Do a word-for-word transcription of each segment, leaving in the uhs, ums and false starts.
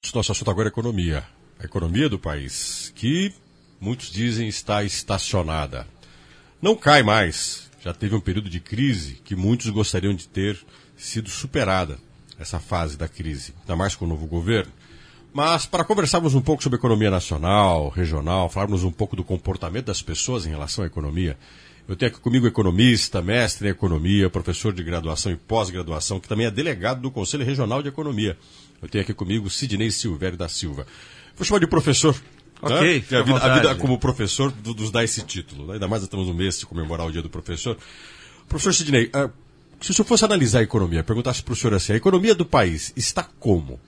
assuntos. Nosso assunto agora é economia. A economia do país, que muitos dizem está estacionada. Não cai mais. Já teve um período de crise que muitos gostariam de ter sido superada, essa fase da crise, ainda mais com o novo governo. Mas para conversarmos um pouco sobre economia nacional, regional, falarmos um pouco do comportamento das pessoas em relação à economia, eu tenho aqui comigo economista, mestre em economia, professor de graduação e pós-graduação, que também é delegado do Conselho Regional de Economia. Eu tenho aqui comigo Sidnei Silvério da Silva. Vou chamar de professor. Ok, né? a, vida, a vida como professor nos dá esse título. Ainda mais estamos no mês de comemorar o dia do professor. Professor Sidnei, uh, se o senhor fosse analisar a economia, perguntasse para o senhor assim, a economia do país está como?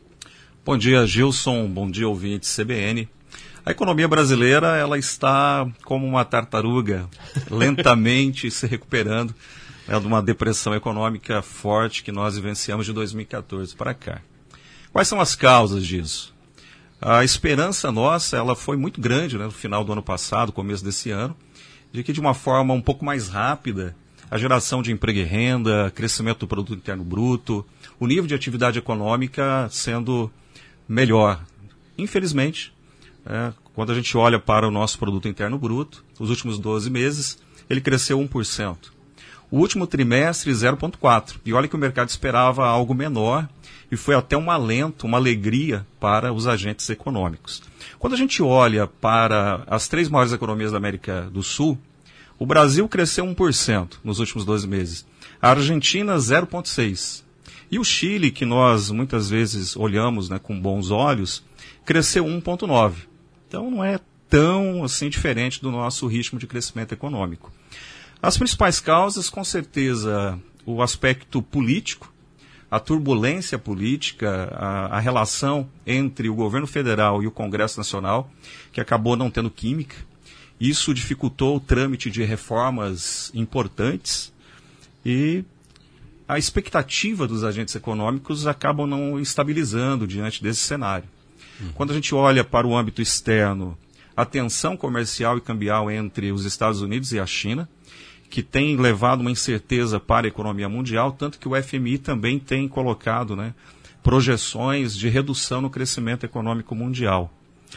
Bom dia, Gilson. Bom dia, ouvinte C B N. A economia brasileira ela está como uma tartaruga, lentamente se recuperando, né, de uma depressão econômica forte que nós vivenciamos de dois mil e quatorze para cá. Quais são as causas disso? A esperança nossa ela foi muito grande, né, no final do ano passado, começo desse ano, de que de uma forma um pouco mais rápida, a geração de emprego e renda, crescimento do produto interno bruto, o nível de atividade econômica sendo melhor. Infelizmente, é, quando a gente olha para o nosso produto interno bruto, os últimos doze meses, ele cresceu um por cento. O último trimestre, zero vírgula quatro por cento. E olha que o mercado esperava algo menor e foi até um alento, uma alegria para os agentes econômicos. Quando a gente olha para as três maiores economias da América do Sul, o Brasil cresceu um por cento nos últimos doze meses. A Argentina, zero vírgula seis por cento. E o Chile, que nós muitas vezes olhamos, né, com bons olhos, cresceu um vírgula nove por cento. Então não é tão assim diferente do nosso ritmo de crescimento econômico. As principais causas, com certeza, o aspecto político, a turbulência política, a, a relação entre o governo federal e o Congresso Nacional, que acabou não tendo química. Isso dificultou o trâmite de reformas importantes e a expectativa dos agentes econômicos acabam não estabilizando diante desse cenário. Uhum. Quando a gente olha para o âmbito externo, a tensão comercial e cambial entre os Estados Unidos e a China, que tem levado uma incerteza para a economia mundial, tanto que o F M I também tem colocado, né, projeções de redução no crescimento econômico mundial.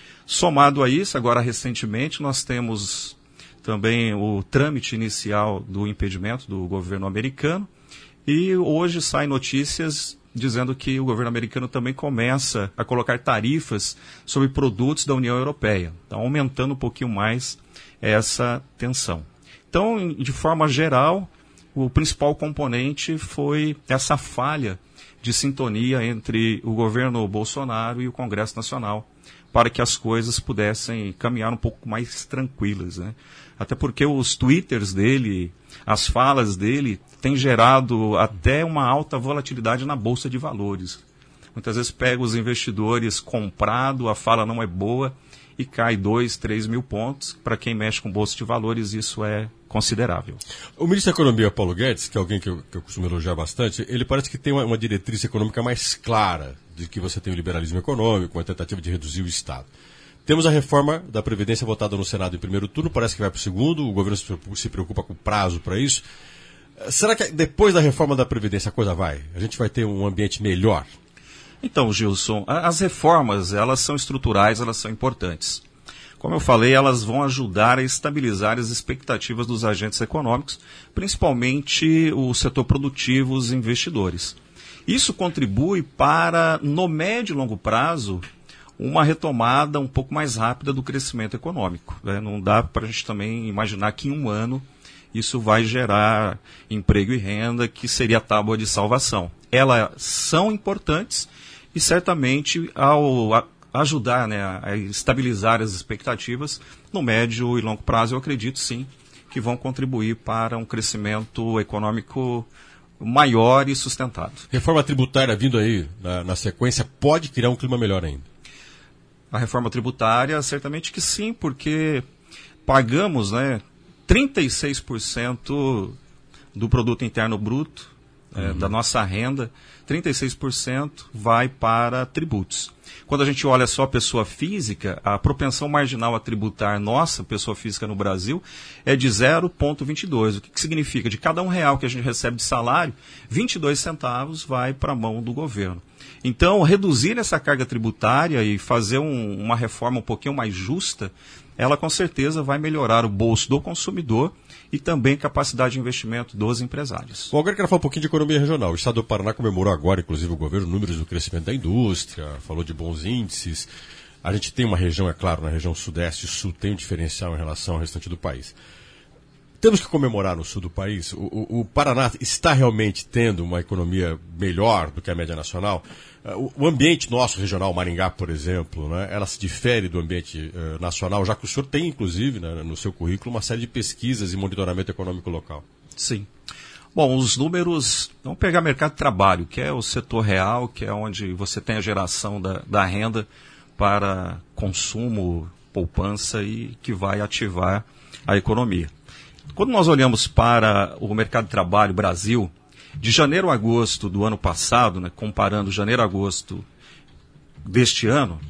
Somado a isso, agora recentemente, nós temos também o trâmite inicial do impedimento do governo americano, e hoje saem notícias dizendo que o governo americano também começa a colocar tarifas sobre produtos da União Europeia, então aumentando um pouquinho mais essa tensão. Então, de forma geral, o principal componente foi essa falha de sintonia entre o governo Bolsonaro e o Congresso Nacional, para que as coisas pudessem caminhar um pouco mais tranquilas, né? Até porque os twitters dele, as falas dele, têm gerado até uma alta volatilidade na Bolsa de Valores. Muitas vezes pega os investidores comprado, a fala não é boa e cai dois, três mil pontos. Para quem mexe com Bolsa de Valores, isso é considerável. O ministro da Economia, Paulo Guedes, que é alguém que eu, que eu costumo elogiar bastante, ele parece que tem uma, uma diretriz econômica mais clara, de que você tem o liberalismo econômico, uma tentativa de reduzir o Estado. Temos a reforma da Previdência votada no Senado em primeiro turno, parece que vai para o segundo, o governo se preocupa com o prazo para isso. Será que depois da reforma da Previdência a coisa vai? A gente vai ter um ambiente melhor? Então, Gilson, as reformas, elas são estruturais, elas são importantes. Como eu falei, elas vão ajudar a estabilizar as expectativas dos agentes econômicos, principalmente o setor produtivo, os investidores. Isso contribui para, no médio e longo prazo, uma retomada um pouco mais rápida do crescimento econômico, né? Não dá para a gente também imaginar que em um ano isso vai gerar emprego e renda, que seria a tábua de salvação. Elas são importantes e certamente ao a, ajudar, né, a estabilizar as expectativas, no médio e longo prazo eu acredito sim que vão contribuir para um crescimento econômico maior e sustentado. Reforma tributária vindo aí na, na sequência pode criar um clima melhor ainda? A reforma tributária, certamente que sim, porque pagamos, né, trinta e seis por cento do produto interno bruto é, uhum. da nossa renda, trinta e seis por cento vai para tributos. Quando a gente olha só a pessoa física, a propensão marginal a tributar nossa pessoa física no Brasil é de zero vírgula vinte e dois. O que, que significa? De cada um real que a gente recebe de salário, vinte e dois centavos vai para a mão do governo. Então, reduzir essa carga tributária e fazer um, uma reforma um pouquinho mais justa, ela com certeza vai melhorar o bolso do consumidor e também capacidade de investimento dos empresários. Bom, agora eu quero falar um pouquinho de economia regional. O Estado do Paraná comemorou agora, inclusive, o governo, números do crescimento da indústria, falou de bons índices. A gente tem uma região, é claro, na região sudeste e sul tem um diferencial em relação ao restante do país. Temos que comemorar no sul do país. O, o, o Paraná está realmente tendo uma economia melhor do que a média nacional. O, o ambiente nosso regional, Maringá, por exemplo, né, ela se difere do ambiente uh, nacional, já que o senhor tem, inclusive, né, no seu currículo, uma série de pesquisas e monitoramento econômico local. Sim. Bom, os números... Vamos pegar mercado de trabalho, que é o setor real, que é onde você tem a geração da, da renda para consumo, poupança e que vai ativar a economia. Quando nós olhamos para o mercado de trabalho Brasil, de janeiro a agosto do ano passado, né, comparando janeiro a agosto deste ano,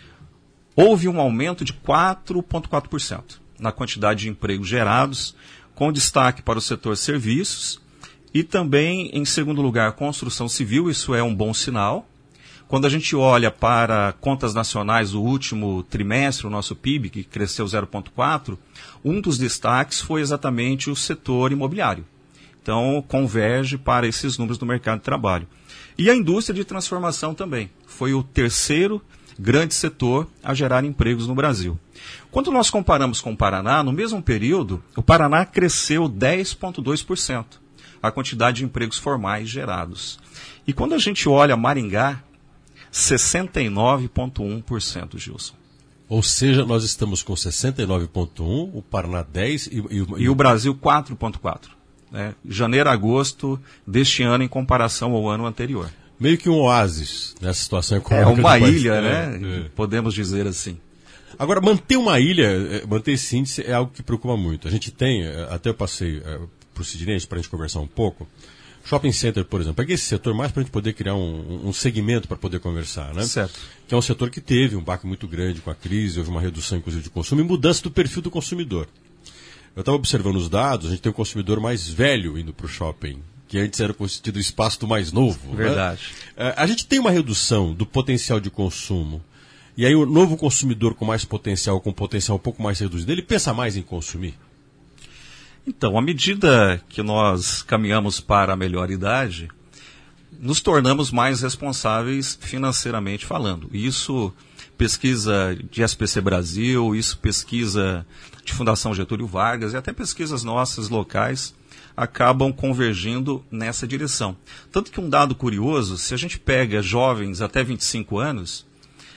houve um aumento de quatro vírgula quatro por cento na quantidade de empregos gerados, com destaque para o setor serviços e também, em segundo lugar, construção civil. Isso é um bom sinal. Quando a gente olha para contas nacionais do último trimestre, o nosso P I B, que cresceu zero vírgula quatro, um dos destaques foi exatamente o setor imobiliário. Então, converge para esses números do mercado de trabalho. E a indústria de transformação também. Foi o terceiro grande setor a gerar empregos no Brasil. Quando nós comparamos com o Paraná, no mesmo período, o Paraná cresceu dez vírgula dois por cento a quantidade de empregos formais gerados. E quando a gente olha Maringá, sessenta e nove vírgula um por cento, Gilson. Ou seja, nós estamos com sessenta e nove vírgula um por cento, o Paraná dez por cento e, e, e o Brasil quatro vírgula quatro por cento. Né? Janeiro a agosto deste ano em comparação ao ano anterior. Meio que um oásis nessa situação econômica. É uma do país. ilha, é, né? É. Podemos dizer assim. Agora, manter uma ilha, manter esse índice é algo que preocupa muito. A gente tem, até eu passei para o Sidney para a gente conversar um pouco, shopping center, por exemplo. Peguei esse setor mais para a gente poder criar um, um segmento para poder conversar, né? Certo. Que é um setor que teve um baque muito grande com a crise, houve uma redução, inclusive, de consumo e mudança do perfil do consumidor. Eu estava observando os dados, a gente tem um consumidor mais velho indo para o shopping, que antes era constituído o espaço do mais novo. Verdade. Né? A gente tem uma redução do potencial de consumo. E aí o novo consumidor com mais potencial, com potencial um pouco mais reduzido, ele pensa mais em consumir? Então, à medida que nós caminhamos para a melhor idade, nos tornamos mais responsáveis financeiramente falando. Isso pesquisa de S P C Brasil, isso pesquisa de Fundação Getúlio Vargas e até pesquisas nossas locais acabam convergindo nessa direção. Tanto que um dado curioso, se a gente pega jovens até vinte e cinco anos,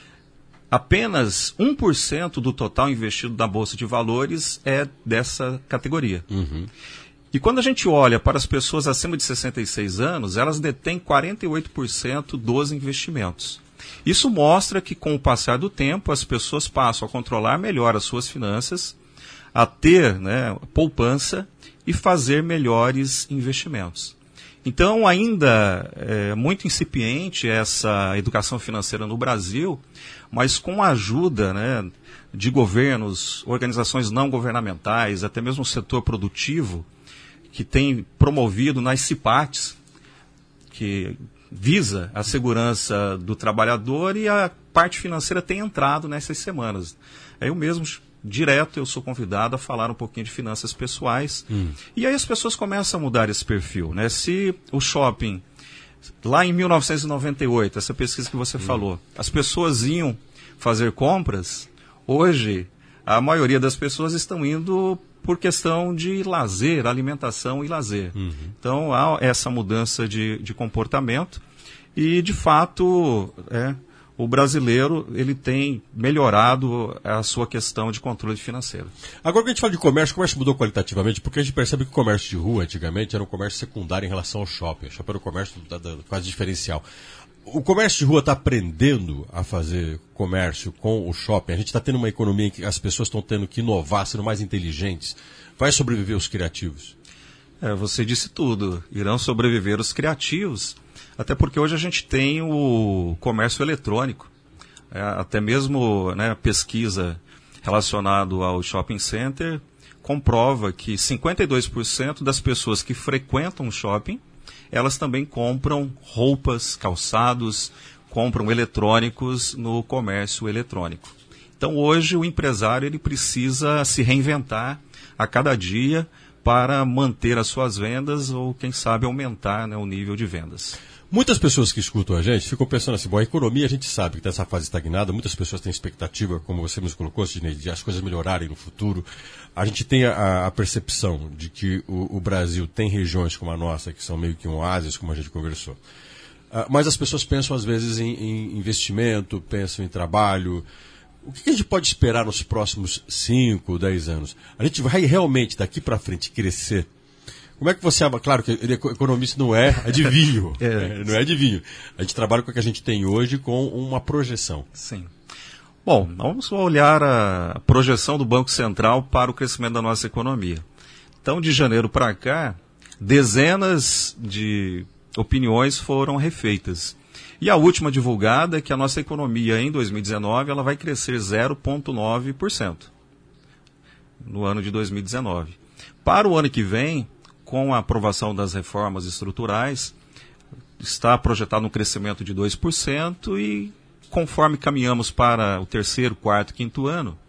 apenas um por cento do total investido na Bolsa de Valores é dessa categoria. Uhum. E quando a gente olha para as pessoas acima de sessenta e seis anos, elas detêm quarenta e oito por cento dos investimentos. Isso mostra que, com o passar do tempo, as pessoas passam a controlar melhor as suas finanças, a ter, né, poupança e fazer melhores investimentos. Então, ainda é muito incipiente essa educação financeira no Brasil, mas com a ajuda, né, de governos, organizações não governamentais, até mesmo o setor produtivo, que tem promovido nas CIPATs, que visa a segurança do trabalhador, e a parte financeira tem entrado nessas semanas. Eu mesmo, direto, eu sou convidado a falar um pouquinho de finanças pessoais. Hum. E aí as pessoas começam a mudar esse perfil, né? Se o shopping, lá em mil novecentos e noventa e oito, essa pesquisa que você hum. falou, as pessoas iam fazer compras, hoje a maioria das pessoas estão indo por questão de lazer, alimentação e lazer. Uhum. Então há essa mudança de, de comportamento e, de fato, é, o brasileiro ele tem melhorado a sua questão de controle financeiro. Agora que a gente fala de comércio, o comércio mudou qualitativamente, porque a gente percebe que o comércio de rua, antigamente, era um comércio secundário em relação ao shopping. O shopping era um comércio da, da, quase diferencial. O comércio de rua está aprendendo a fazer comércio com o shopping? A gente está tendo uma economia em que as pessoas estão tendo que inovar, sendo mais inteligentes. Vai sobreviver os criativos? É, você disse tudo. Irão sobreviver os criativos, até porque hoje a gente tem o comércio eletrônico. É, até mesmo, né, a pesquisa relacionada ao shopping center comprova que cinquenta e dois por cento das pessoas que frequentam o shopping, elas também compram roupas, calçados, compram eletrônicos no comércio eletrônico. Então hoje o empresário ele precisa se reinventar a cada dia para manter as suas vendas ou, quem sabe, aumentar, né, o nível de vendas. Muitas pessoas que escutam a gente ficam pensando assim, bom, a economia a gente sabe que está nessa fase estagnada, muitas pessoas têm expectativa, como você nos colocou, Sidney, de as coisas melhorarem no futuro. A gente tem a, a percepção de que o, o Brasil tem regiões como a nossa, que são meio que um oásis, como a gente conversou. Uh, mas as pessoas pensam às vezes em, em investimento, pensam em trabalho. O que a gente pode esperar nos próximos cinco, dez anos? A gente vai realmente daqui para frente crescer? Como é que você... Claro que economista não é adivinho, é. não é adivinho. A gente trabalha com o que a gente tem hoje com uma projeção. Sim. Bom, vamos olhar a projeção do Banco Central para o crescimento da nossa economia. Então, de janeiro para cá, dezenas de opiniões foram refeitas. E a última divulgada é que a nossa economia em dois mil e dezenove ela vai crescer zero vírgula nove por cento no ano de dois mil e dezenove. Para o ano que vem, com a aprovação das reformas estruturais, está projetado um crescimento de dois por cento e conforme caminhamos para o terceiro, quarto, quinto ano,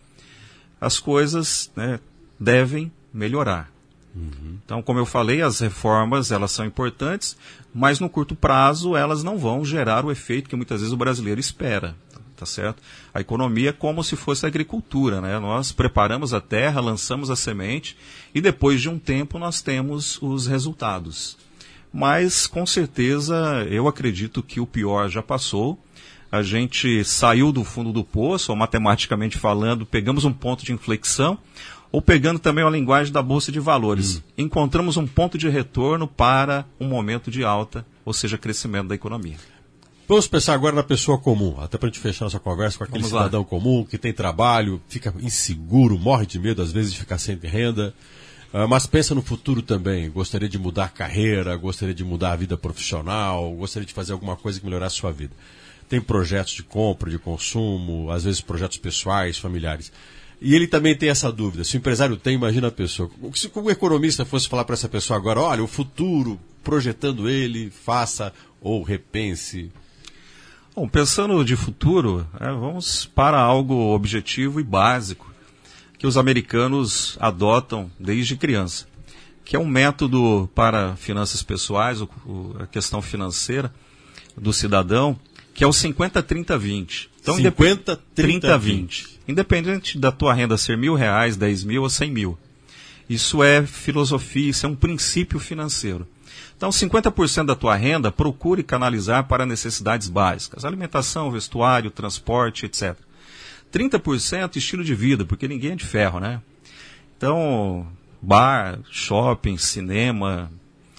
as coisas, né, devem melhorar. Uhum. Então, como eu falei, as reformas elas são importantes, mas no curto prazo elas não vão gerar o efeito que muitas vezes o brasileiro espera. Tá certo? A economia é como se fosse a agricultura, né? Nós preparamos a terra, lançamos a semente e depois de um tempo nós temos os resultados. Mas, com certeza, eu acredito que o pior já passou. A gente saiu do fundo do poço, ou matematicamente falando, pegamos um ponto de inflexão, ou pegando também a linguagem da Bolsa de Valores. Hum. Encontramos um ponto de retorno para um momento de alta, ou seja, crescimento da economia. Vamos pensar agora na pessoa comum, até para a gente fechar nossa conversa com aquele Vamos cidadão lá. comum que tem trabalho, fica inseguro, morre de medo às vezes de ficar sem renda, uh, mas pensa no futuro também, gostaria de mudar a carreira, gostaria de mudar a vida profissional, gostaria de fazer alguma coisa que melhorasse a sua vida. Tem projetos de compra, de consumo, às vezes projetos pessoais, familiares. E ele também tem essa dúvida, se o empresário tem, imagina a pessoa. Se o economista fosse falar para essa pessoa agora, olha, o futuro, projetando ele, faça ou repense... Bom, pensando de futuro, é, vamos para algo objetivo e básico que os americanos adotam desde criança, que é um método para finanças pessoais, o, o, a questão financeira do cidadão, que é o cinquenta, trinta, vinte. Então, cinquenta, trinta, vinte. Independente da tua renda ser mil reais, dez mil ou cem mil. Isso é filosofia, isso é um princípio financeiro. Então, cinquenta por cento da tua renda, procure canalizar para necessidades básicas. Alimentação, vestuário, transporte, etcétera. trinta por cento estilo de vida, porque ninguém é de ferro, né? Então, bar, shopping, cinema,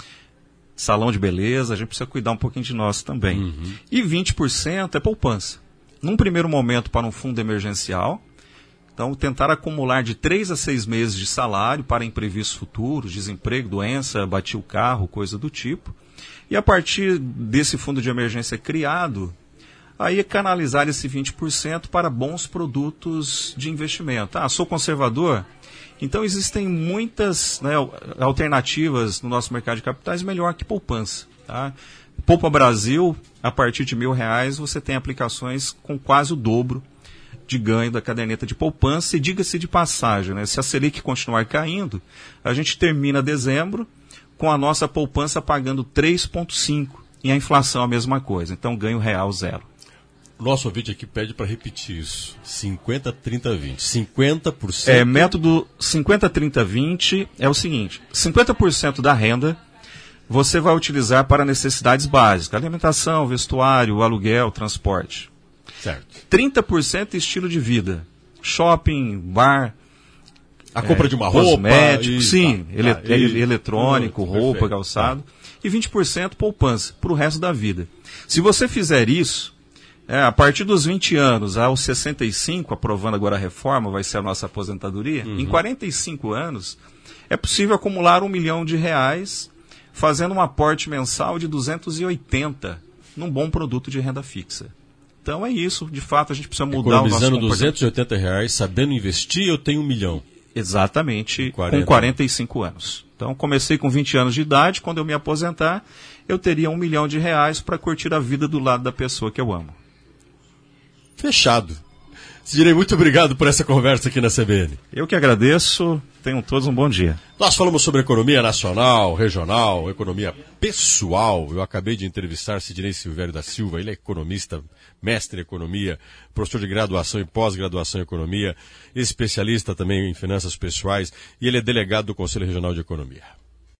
salão de beleza, a gente precisa cuidar um pouquinho de nós também. Uhum. E vinte por cento é poupança. Num primeiro momento, para um fundo emergencial. Então, tentar acumular de três a seis meses de salário para imprevistos futuros, desemprego, doença, bati o carro, coisa do tipo. E a partir desse fundo de emergência criado, aí é canalizar esse vinte por cento para bons produtos de investimento. Ah, sou conservador? Então, existem muitas, né, alternativas no nosso mercado de capitais melhor que poupança. Tá? Poupa Brasil, a partir de mil reais, você tem aplicações com quase o dobro de ganho da caderneta de poupança. E diga-se de passagem, né, se a Selic continuar caindo, a gente termina dezembro com a nossa poupança pagando três vírgula cinco e a inflação a mesma coisa. Então, ganho real zero. O nosso ouvinte aqui pede para repetir isso. cinquenta, trinta, vinte. cinquenta por cento... É, método cinquenta, trinta, vinte é o seguinte. cinquenta por cento da renda você vai utilizar para necessidades básicas. Alimentação, vestuário, aluguel, transporte. Certo. trinta por cento estilo de vida. Shopping, bar... A compra é, de uma roupa... Cosmético, e... sim. Ah, ele, ah, e... eletrônico, Pronto, roupa, perfeito. calçado. E vinte por cento poupança para o resto da vida. Se você fizer isso... É, a partir dos vinte anos aos sessenta e cinco, aprovando agora a reforma, vai ser a nossa aposentadoria, uhum. Em quarenta e cinco anos é possível acumular um milhão de reais fazendo um aporte mensal de duzentos e oitenta num bom produto de renda fixa. Então é isso, de fato a gente precisa mudar o nosso comportamento. Economizando duzentos e oitenta reais, sabendo investir, eu tenho um milhão. Exatamente, com quarenta e cinco anos. Então comecei com vinte anos de idade, quando eu me aposentar, eu teria um milhão de reais para curtir a vida do lado da pessoa que eu amo. Fechado. Sidney, muito obrigado por essa conversa aqui na C B N. Eu que agradeço. Tenham todos um bom dia. Nós falamos sobre economia nacional, regional, economia pessoal. Eu acabei de entrevistar Sidney Silvério da Silva. Ele é economista, mestre em economia, professor de graduação e pós-graduação em economia, especialista também em finanças pessoais e ele é delegado do Conselho Regional de Economia.